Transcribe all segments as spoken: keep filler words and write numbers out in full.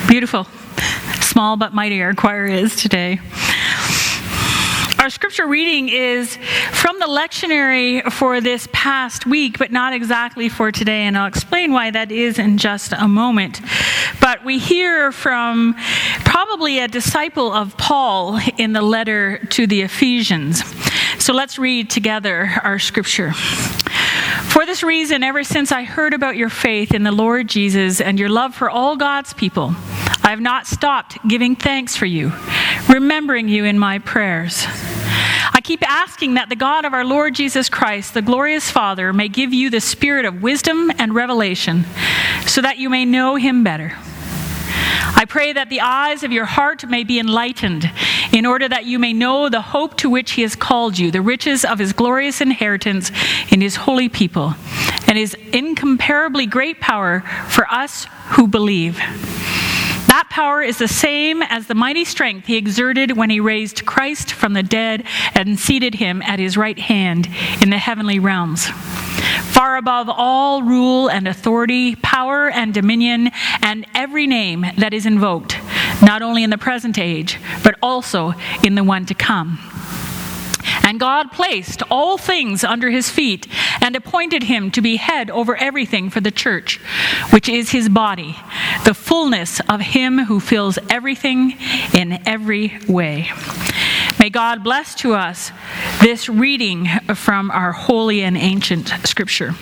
Beautiful. Small but mighty our choir is today. Our scripture reading is from the lectionary for this past week, but not exactly for today, and I'll explain why that is in just a moment. But we hear from probably a disciple of Paul in the letter to the Ephesians. So let's read together our scripture. For this reason, ever since I heard about your faith in the Lord Jesus and your love for all God's people, I have not stopped giving thanks for you, remembering you in my prayers. I keep asking that the God of our Lord Jesus Christ, the glorious Father, may give you the spirit of wisdom and revelation, so that you may know him better. I pray that the eyes of your heart may be enlightened, in order that you may know the hope to which he has called you, the riches of his glorious inheritance in his holy people, and his incomparably great power for us who believe. That power is the same as the mighty strength he exerted when he raised Christ from the dead and seated him at his right hand in the heavenly realms, far above all rule and authority, power and dominion, and every name that is invoked, not only in the present age, but also in the one to come. And God placed all things under his feet and appointed him to be head over everything for the church, which is his body, the fullness of him who fills everything in every way. May God bless to us this reading from our holy and ancient scripture.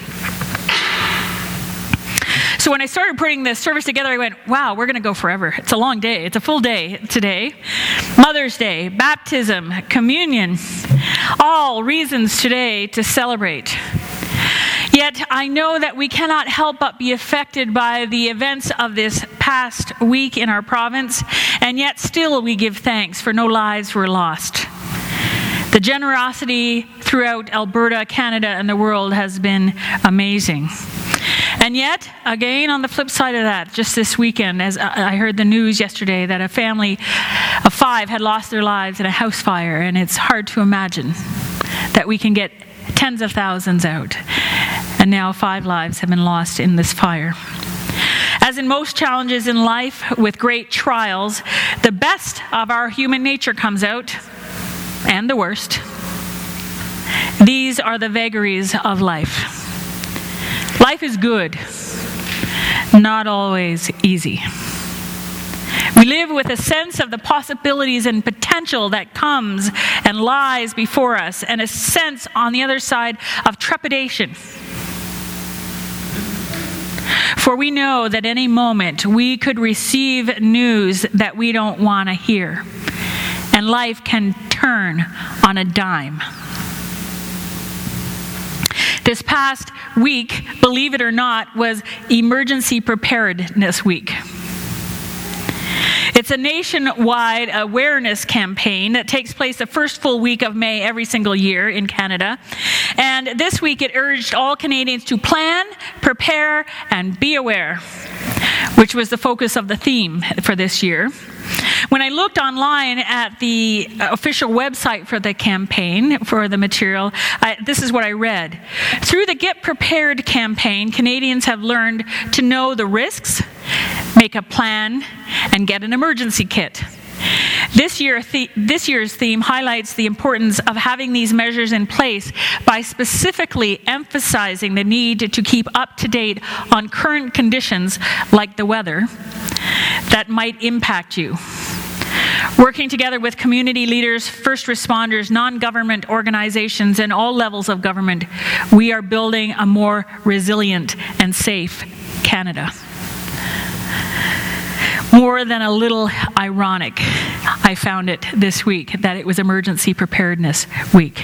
So when I started putting this service together, I went, wow, we're going to go forever. It's a long day. It's a full day today. Mother's Day, baptism, communion, all reasons today to celebrate. Yet I know that we cannot help but be affected by the events of this past week in our province, and yet still we give thanks for no lives were lost. The generosity throughout Alberta, Canada, and the world has been amazing. And yet, again, on the flip side of that, just this weekend, as I heard the news yesterday that a family of five had lost their lives in a house fire, and it's hard to imagine that we can get tens of thousands out. And now five lives have been lost in this fire. As in most challenges in life with great trials, the best of our human nature comes out, and the worst. These are the vagaries of life. Life is good, not always easy. We live with a sense of the possibilities and potential that comes and lies before us, and a sense on the other side of trepidation. For we know that any moment we could receive news that we don't want to hear, and life can turn on a dime. This past week, believe it or not, was Emergency Preparedness Week. It's a nationwide awareness campaign that takes place the first full week of May every single year in Canada. And this week it urged all Canadians to plan, prepare, and be aware, which was the focus of the theme for this year. When I looked online at the official website for the campaign, for the material, I, this is what I read. Through the Get Prepared campaign, Canadians have learned to know the risks, make a plan, and get an emergency kit. This year, the, this year's theme highlights the importance of having these measures in place by specifically emphasizing the need to keep up to date on current conditions like the weather that might impact you. Working together with community leaders, first responders, non-government organizations, and all levels of government, we are building a more resilient and safe Canada. More than a little ironic, I found it this week that it was Emergency Preparedness Week.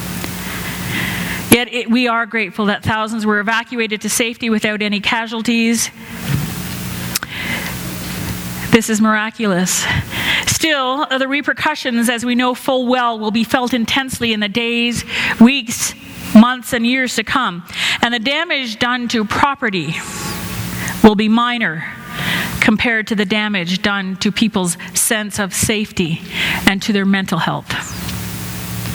Yet it, we are grateful that thousands were evacuated to safety without any casualties. This is miraculous. Still, the repercussions, as we know full well, will be felt intensely in the days, weeks, months, and years to come. And the damage done to property will be minor compared to the damage done to people's sense of safety and to their mental health.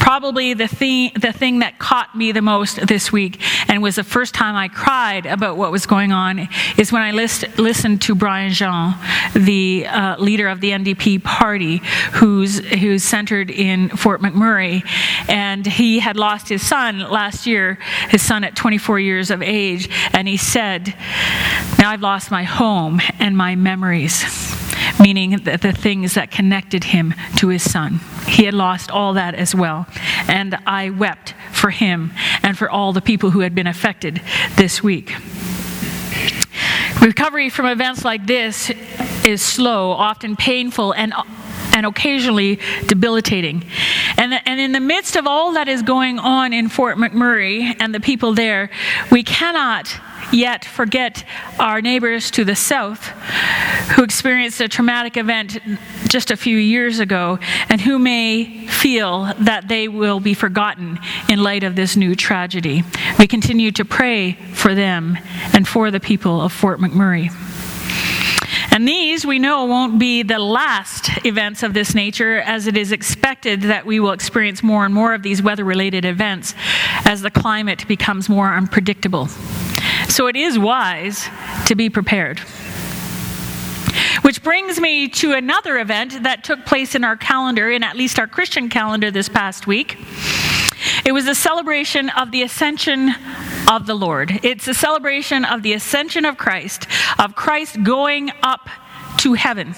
Probably the thing, the thing that caught me the most this week, and was the first time I cried about what was going on, is when I list, listened to Brian Jean, the uh, leader of the N D P party, who's, who's centered in Fort McMurray. And he had lost his son last year, his son at twenty-four years of age, and he said, "Now I've lost my home and my memories," meaning that the things that connected him to his son. He had lost all that as well. And I wept for him and for all the people who had been affected this week. Recovery from events like this is slow, often painful, and and occasionally debilitating. And, and in the midst of all that is going on in Fort McMurray and the people there, we cannot yet forget our neighbors to the south who experienced a traumatic event just a few years ago and who may feel that they will be forgotten in light of this new tragedy. We continue to pray for them and for the people of Fort McMurray. And these, we know, won't be the last events of this nature, as it is expected that we will experience more and more of these weather-related events as the climate becomes more unpredictable. So it is wise to be prepared. Which brings me to another event that took place in our calendar, in at least our Christian calendar this past week. It was a celebration of the ascension of the Lord. It's a celebration of the ascension of Christ, of Christ going up to heaven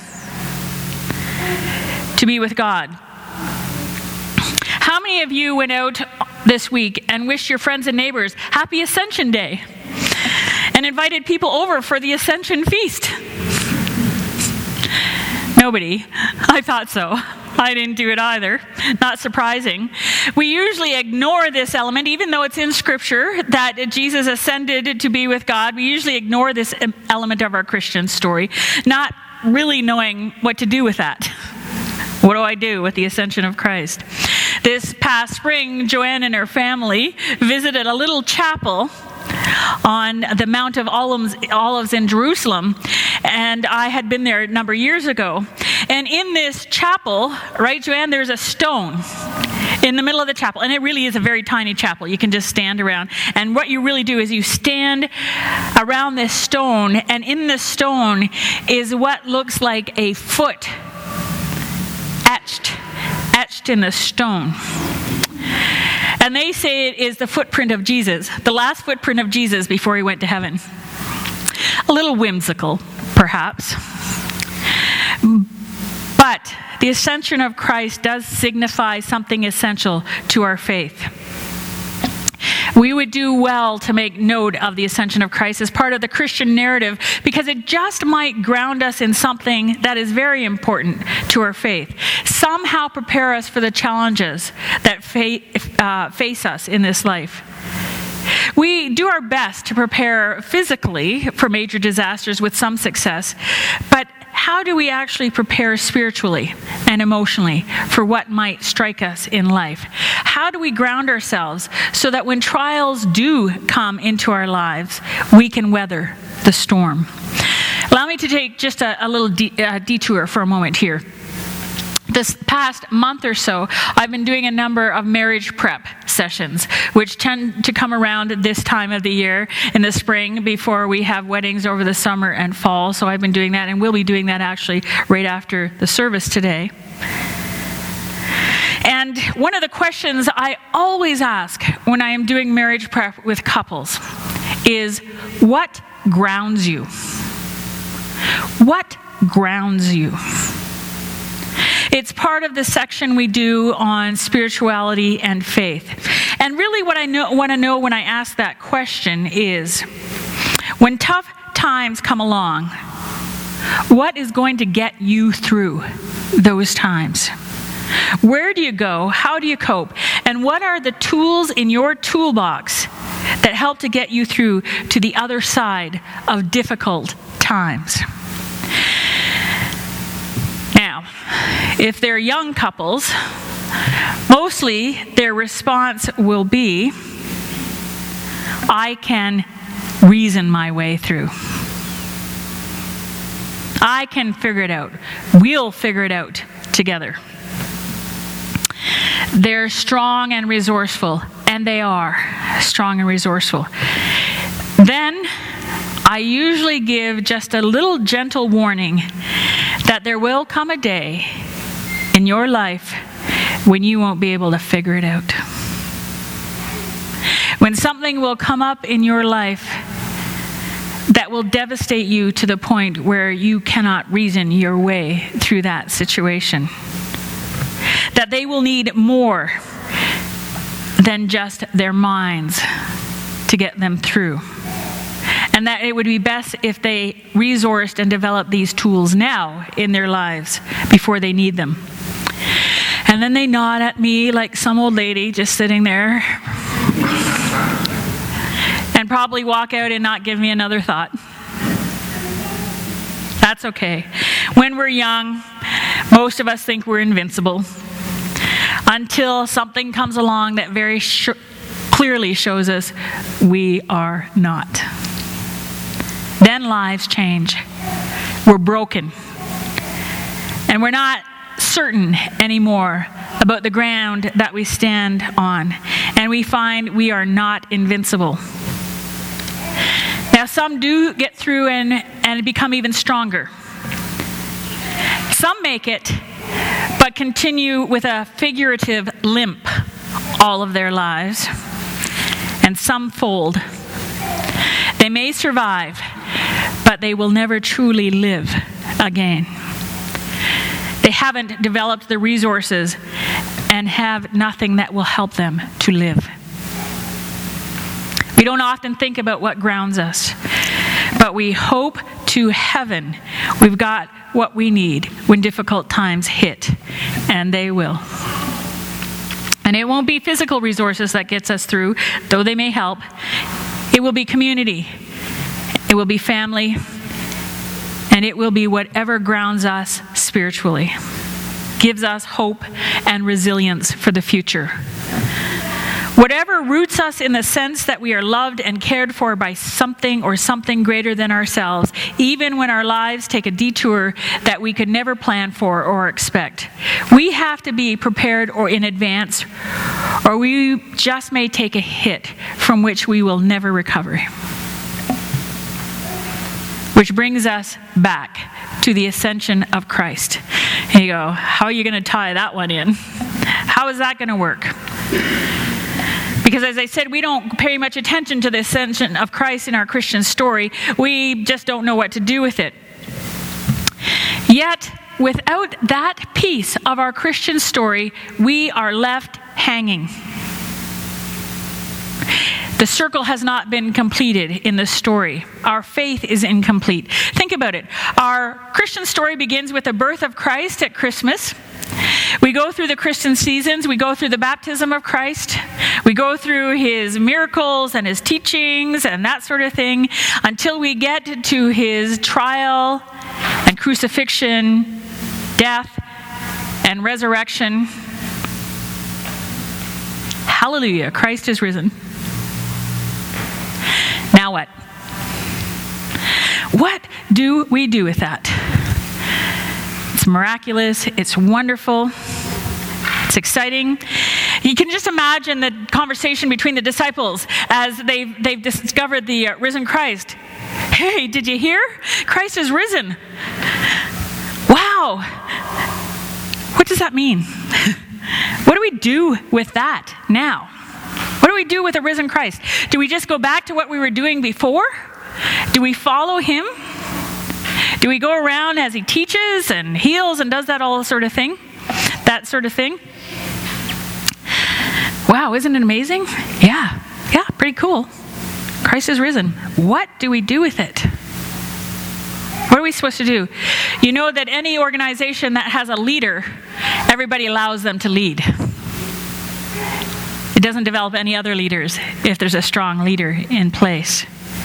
to be with God. How many of you went out this week and wished your friends and neighbors Happy Ascension Day and invited people over for the Ascension Feast? Nobody. I thought so. I didn't do it either. Not surprising. We usually ignore this element, even though it's in Scripture that Jesus ascended to be with God. We usually ignore this element of our Christian story, not really knowing what to do with that. What do I do with the ascension of Christ? This past spring, Joanne and her family visited a little chapel on the Mount of Olives, Olives in Jerusalem, and I had been there a number of years ago. And in this chapel, right, Joanne, there's a stone in the middle of the chapel, and it really is a very tiny chapel. You can just stand around, and what you really do is you stand around this stone, and in the stone is what looks like a foot etched, etched in the stone. And they say it is the footprint of Jesus, the last footprint of Jesus before he went to heaven. A little whimsical, perhaps. But the ascension of Christ does signify something essential to our faith. We would do well to make note of the ascension of Christ as part of the Christian narrative, because it just might ground us in something that is very important to our faith. Somehow prepare us for the challenges that fa- uh, face us in this life. We do our best to prepare physically for major disasters with some success, but how do we actually prepare spiritually and emotionally for what might strike us in life? How do we ground ourselves so that when trials do come into our lives, we can weather the storm? Allow me to take just a, a little de- uh, detour for a moment here. This past month or so, I've been doing a number of marriage prep sessions, which tend to come around this time of the year in the spring before we have weddings over the summer and fall. So I've been doing that, and we'll be doing that actually right after the service today. And one of the questions I always ask when I am doing marriage prep with couples is, what grounds you? What grounds you? It's part of the section we do on spirituality and faith. And really what I know, want to know when I ask that question is, when tough times come along, what is going to get you through those times? Where do you go? How do you cope? And what are the tools in your toolbox that help to get you through to the other side of difficult times? Now, if they're young couples, mostly their response will be, I can reason my way through. I can figure it out. We'll figure it out together. They're strong and resourceful, and they are strong and resourceful. Then I usually give just a little gentle warning that there will come a day in your life when you won't be able to figure it out. When something will come up in your life that will devastate you to the point where you cannot reason your way through that situation. That they will need more than just their minds to get them through. And that it would be best if they resourced and developed these tools now in their lives before they need them. And then they nod at me like some old lady just sitting there and probably walk out and not give me another thought. That's okay. When we're young, most of us think we're invincible until something comes along that very sh- clearly shows us we are not. Then lives change. We're broken. And we're not certain anymore about the ground that we stand on. And we find we are not invincible. Now, some do get through and, and become even stronger. Some make it, but continue with a figurative limp all of their lives. And some fold. They may survive, but they will never truly live again. They haven't developed the resources and have nothing that will help them to live. We don't often think about what grounds us, but we hope to heaven we've got what we need when difficult times hit, and they will. And it won't be physical resources that gets us through, though they may help. It will be community. It will be family. And it will be whatever grounds us spiritually, gives us hope and resilience for the future. Whatever roots us in the sense that we are loved and cared for by something or something greater than ourselves, even when our lives take a detour that we could never plan for or expect. We have to be prepared or in advance, or we just may take a hit from which we will never recover. Which brings us back to the ascension of Christ. And you go, how are you going to tie that one in? How is that going to work? Because as I said, we don't pay much attention to the ascension of Christ in our Christian story. We just don't know what to do with it. Yet, without that piece of our Christian story, we are left hanging. The circle has not been completed in the story. Our faith is incomplete. Think about it. Our Christian story begins with the birth of Christ at Christmas. We go through the Christian seasons. We go through the baptism of Christ. We go through his miracles and his teachings and that sort of thing until we get to his trial and crucifixion, death and resurrection. Hallelujah, Christ is risen. Now what? What do we do with that? It's miraculous. It's wonderful. It's exciting. You can just imagine the conversation between the disciples as they've, they've discovered the uh, risen Christ. Hey, did you hear? Christ is risen. Wow. What does that mean? What do we do with that now? What do we do with a risen Christ? Do we just go back to what we were doing before? Do we follow him? Do we go around as he teaches and heals and does that all sort of thing? That sort of thing? Wow, isn't it amazing? Yeah, yeah, pretty cool. Christ is risen. What do we do with it? What are we supposed to do? You know that any organization that has a leader, everybody allows them to lead. It doesn't develop any other leaders if there's a strong leader in place.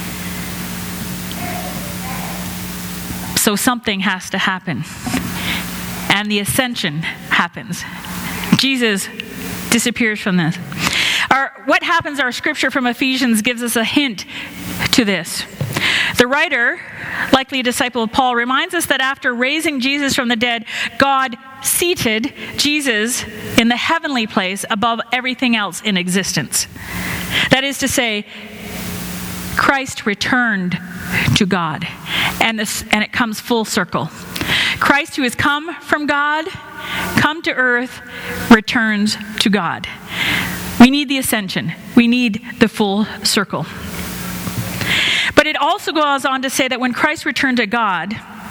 So something has to happen. And the ascension happens. Jesus disappears from this. Our, what happens, our scripture from Ephesians gives us a hint to this. The writer likely a disciple of Paul, reminds us that after raising Jesus from the dead, God seated Jesus in the heavenly place above everything else in existence. That is to say, Christ returned to God, and, this, and it comes full circle. Christ, who has come from God, come to earth, returns to God. We need the ascension. We need the full circle. But it also goes on to say that when Christ returned to God,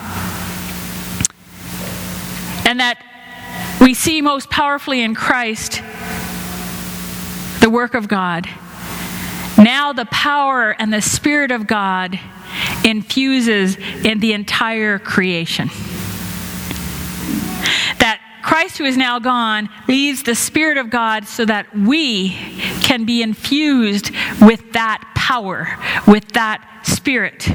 and that we see most powerfully in Christ the work of God, now the power and the Spirit of God infuses in the entire creation. That Christ, who is now gone, leaves the Spirit of God so that we can be infused with that power, with that Spirit.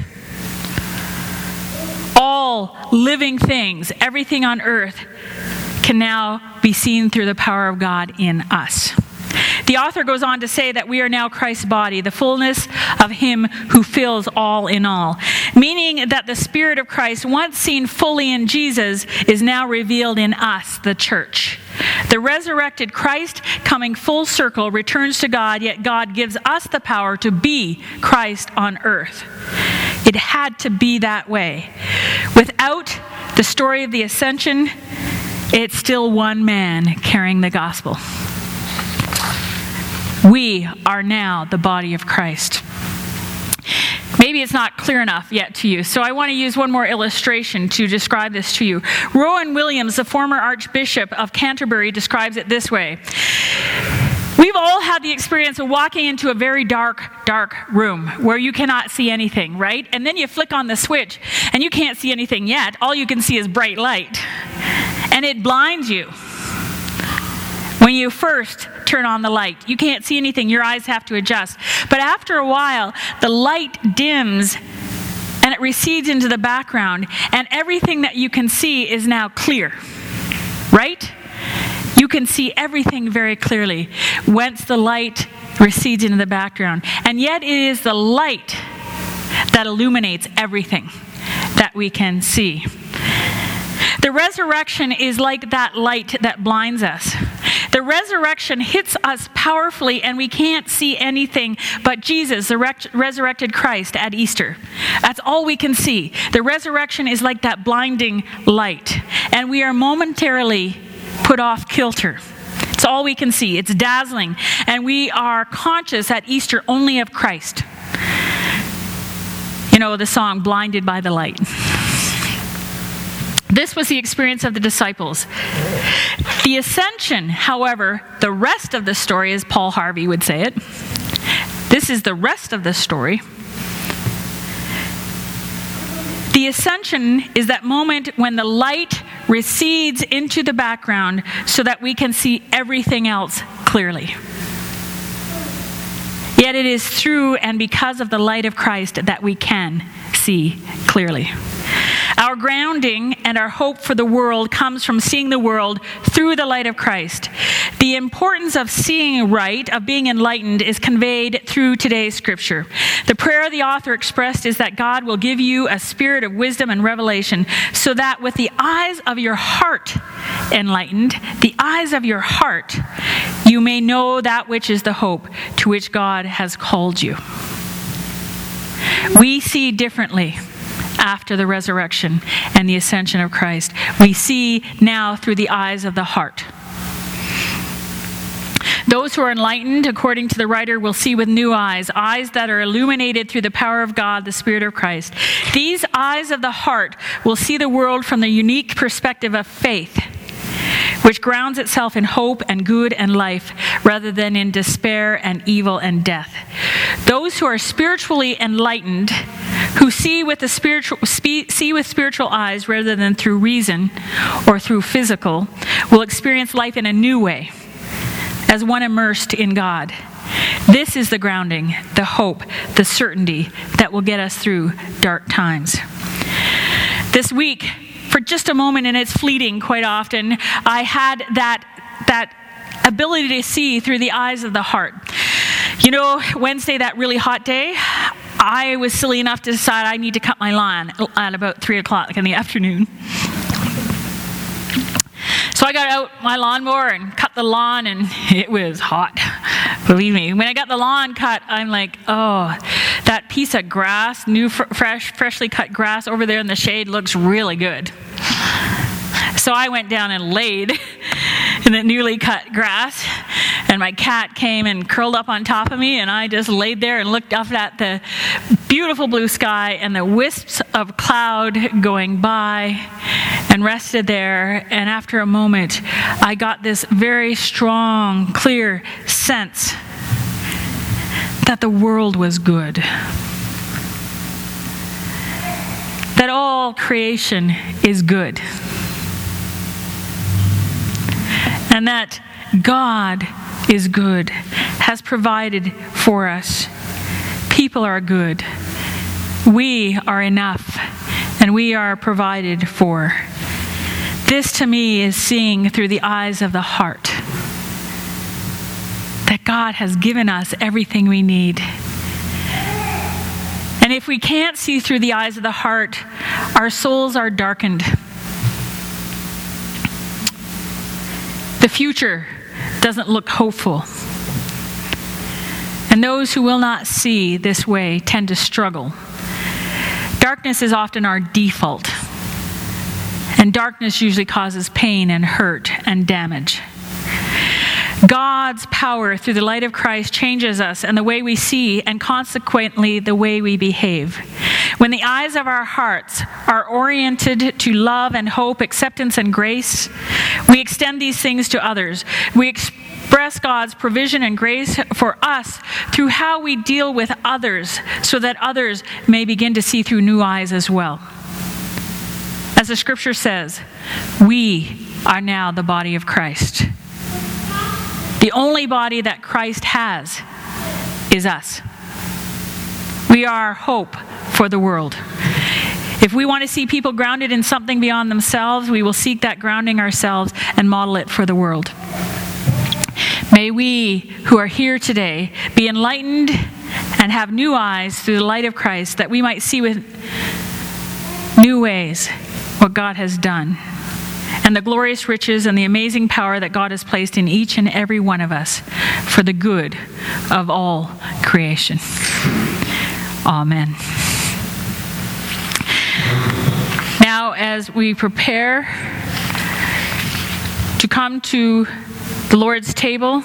All living things, everything on earth, can now be seen through the power of God in us. The author goes on to say that we are now Christ's body, the fullness of him who fills all in all. Meaning that the Spirit of Christ, once seen fully in Jesus, is now revealed in us, the church. The resurrected Christ, coming full circle, returns to God, yet God gives us the power to be Christ on earth. It had to be that way. Without the story of the ascension, it's still one man carrying the gospel. We are now the body of Christ. Maybe it's not clear enough yet to you, so I want to use one more illustration to describe this to you. Rowan Williams, the former Archbishop of Canterbury, describes it this way. We've all had the experience of walking into a very dark, dark room where you cannot see anything, right? And then you flick on the switch and you can't see anything yet. All you can see is bright light. And it blinds you. When you first turn on the light, you can't see anything. Your eyes have to adjust. But after a while, the light dims and it recedes into the background, and everything that you can see is now clear. Right? You can see everything very clearly once the light recedes into the background. And yet it is the light that illuminates everything that we can see. The resurrection is like that light that blinds us. The resurrection hits us powerfully and we can't see anything but Jesus, the re- resurrected Christ at Easter. That's all we can see. The resurrection is like that blinding light, and we are momentarily put off kilter. It's all we can see. It's dazzling, and we are conscious at Easter only of Christ. You know the song, Blinded by the Light. This was the experience of the disciples. The ascension, however, the rest of the story, as Paul Harvey would say it, this is the rest of the story. The ascension is that moment when the light recedes into the background so that we can see everything else clearly. Yet it is through and because of the light of Christ that we can see clearly. Our grounding and our hope for the world comes from seeing the world through the light of Christ. The importance of seeing right, of being enlightened, is conveyed through today's scripture. The prayer the author expressed is that God will give you a spirit of wisdom and revelation so that with the eyes of your heart enlightened, the eyes of your heart, you may know that which is the hope to which God has called you. We see differently after the resurrection and the ascension of Christ. We see now through the eyes of the heart. Those who are enlightened, according to the writer, will see with new eyes, eyes that are illuminated through the power of God, the Spirit of Christ. These eyes of the heart will see the world from the unique perspective of faith, which grounds itself in hope and good and life rather than in despair and evil and death. Those who are spiritually enlightened, who see with the spiritual see with spiritual eyes rather than through reason or through physical, will experience life in a new way, as one immersed in God. This is the grounding, the hope, the certainty that will get us through dark times. This week, for just a moment, and it's fleeting quite often, I had that that ability to see through the eyes of the heart. You know, Wednesday, that really hot day, I was silly enough to decide I need to cut my lawn at about three o'clock in the afternoon. So I got out my lawnmower and cut the lawn, and it was hot. Believe me, when I got the lawn cut, I'm like, oh, that piece of grass, new, fresh, freshly cut grass over there in the shade looks really good. So I went down and laid in the newly cut grass, and my cat came and curled up on top of me, and I just laid there and looked up at the beautiful blue sky and the wisps of cloud going by, and rested there. And after a moment, I got this very strong, clear sense that the world was good. That all creation is good. And that God is good, has provided for us. People are good. We are enough, and we are provided for. This to me is seeing through the eyes of the heart. That God has given us everything we need. And if we can't see through the eyes of the heart, our souls are darkened. The future doesn't look hopeful. And those who will not see this way tend to struggle. Darkness is often our default. And darkness usually causes pain and hurt and damage. God's power through the light of Christ changes us and the way we see, and consequently the way we behave. When the eyes of our hearts are oriented to love and hope, acceptance and grace, we extend these things to others. We express God's provision and grace for us through how we deal with others, so that others may begin to see through new eyes as well. As the scripture says, we are now the body of Christ. The only body that Christ has is us. We are hope for the world. If we want to see people grounded in something beyond themselves, we will seek that grounding ourselves and model it for the world. May we who are here today be enlightened and have new eyes through the light of Christ, that we might see with new ways what God has done, and the glorious riches and the amazing power that God has placed in each and every one of us for the good of all creation. Amen. Now, as we prepare to come to the Lord's table,